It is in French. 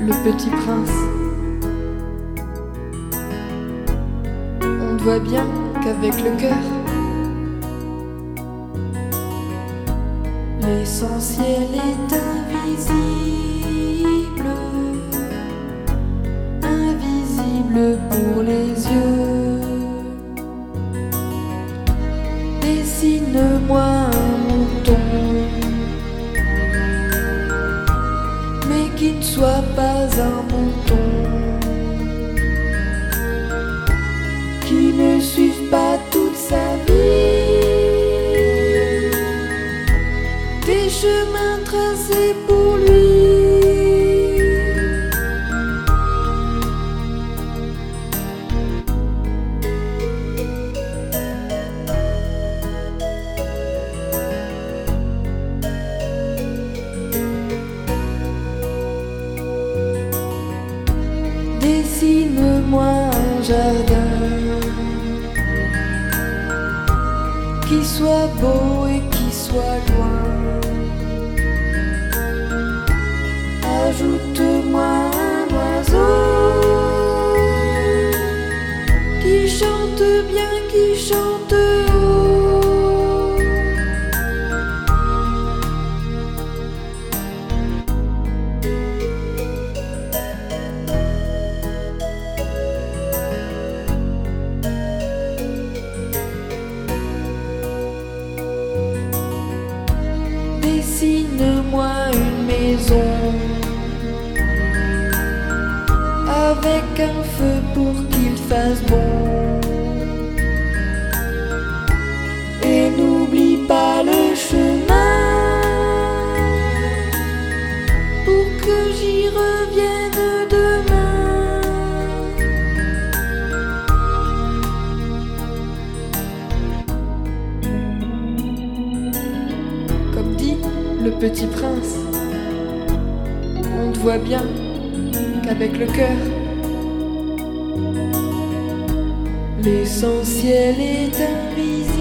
le petit prince. On ne voit bien qu'avec le cœur, l'essentiel est invisible, invisible pour les yeux. Dessine-moi un mouton, mais qui ne soit pas un mouton, qui ne suive pas toute sa vie des chemins tracés pour lui. Dessine-moi un jardin qui soit beau et qui soit loin. Ajoute-moi un oiseau qui chante bien, qui chante haut. Dessine-moi une maison avec un feu pour qu'il fasse bon. Et n'oublie pas le chemin pour que j'y revienne demain. Comme dit le petit prince, on ne voit bien qu'avec le cœur, l'essentiel est invisible.